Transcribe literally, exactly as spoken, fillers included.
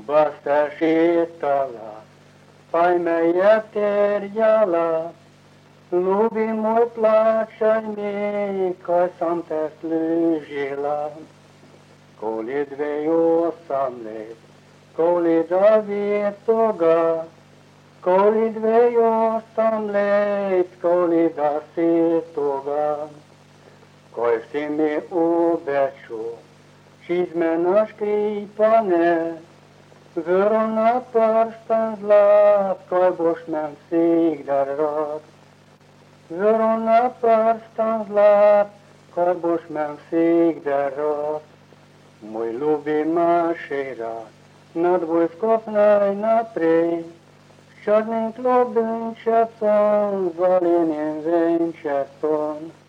Любаста шептала, поймая теряла, Люби мой плачай ми, кой сам те служила. Коли две осам лет, коли Давид тога, коли две осам лет, коли даси тога, кой си ми обечу, și zmena škripane, Vero na prstan zlat, koj boš men vsegda rad. Vero na prstan zlat, koj boš men vsegda rad. Moj ljubi maši rad, nad vojsko naj naprej, s črnim klobim čepcom, z valenjem venčepcom.